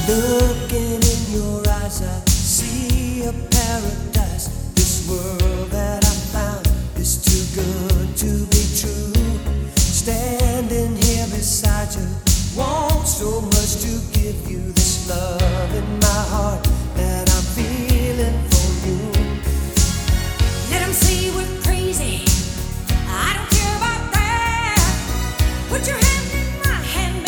Looking in your eyes, I see a paradise. This world that I found is too good to be true. Standing here beside you, want so much to give you this love in my heart.